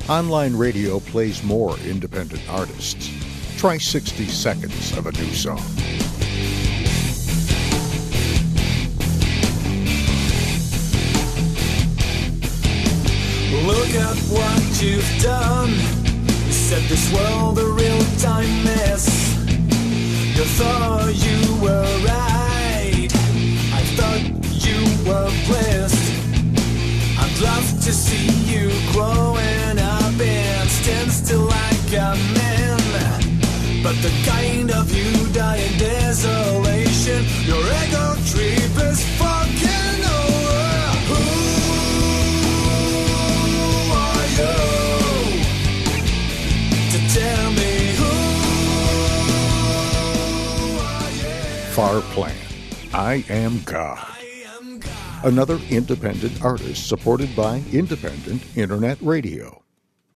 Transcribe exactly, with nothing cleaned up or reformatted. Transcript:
Online radio plays more independent artists. Try sixty seconds of a new song. Look at what you've done. You set this world a real-time mess. You thought you were right. I thought you were blessed. I'd love to see you growing up and stand still like a man. But the kind of you die in desolation. Your ego trip is fucking over. Who are you to tell me who are you? Far Plan. I Am God. Another independent artist supported by Independent Internet Radio.